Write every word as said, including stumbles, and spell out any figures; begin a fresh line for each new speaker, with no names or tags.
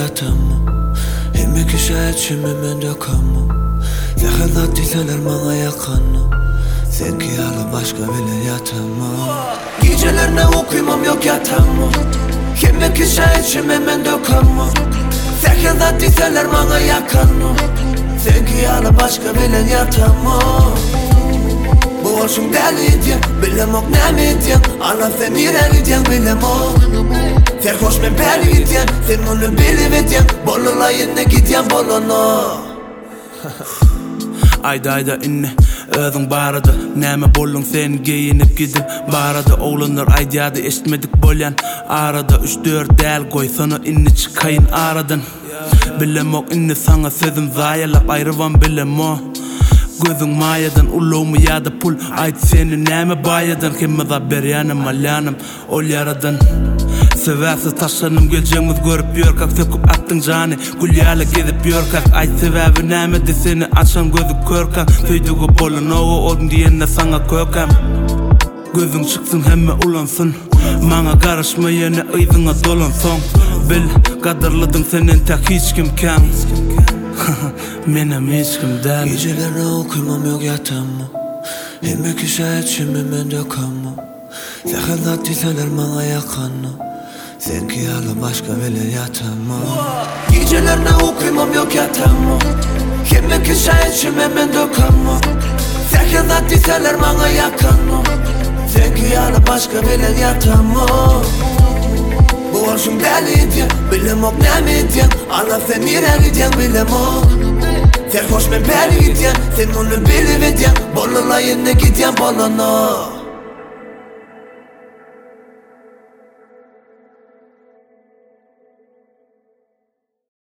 yatamı Hemme kişi içimi men dökamı Zahırlat diseler bana yakanı Sen ki alı başka bile yatamı Gecelerine okuymam yok yatamı Hemme kişi içimi men dökamı Zahırlat diseler bana yakanı Sen ki alı başka bile yatamı Bu olsun deli diyen Bilem ok ne mi diyen Allah sen nire diyen bilem ok Sen hoş men peri diyen Sen onu bili diyen Bolula yine gidiyen bolona
Ayda ayda inni özün barada Näme bollun sen giyinip gidip barada Oğlanlar aydyada eşitmedik bolyan arada Üç dört del koy sana inni çıkayın aradan Bilem ok inni sana sözüm zayalap ayrıvan bilem o Gözün mayadan ulu mu ya da pul Ayt seni näme bayadan Kimme da beryanım malyanım ol yaradan Severse taşlanım geleceğimiz görüp yorkak Söküp attın cani Gülyalı gezip yorkak Ayt sebebi nämedi seni açan gözü körkak Söydüğü bolun oğu oldun diyenne sana kökam Gözün çıksın hemme ulansın Mana karışma yine ıydına dolanson Bil kadırladın senin tek hiç kim kan Menem hiç kim değil
Gecelerine okuymam yok yatamı Hemme kişi içimi men dökamı Zahırlat diseler bana yakanı Sen ki alı başka bile yatamı Gecelerine okuymam yok yatamı Hemme kişi içimi men dökamı Zahırlat diseler bana yakanı Sen ki alı başka bile yatamı Bu olsun deli diyen Bilem ok ne mi diyen Allah sen nire diyen bilem ok Sen hoş men peri diyen Sen onu bili diyen Bolula yine gidiyen bolona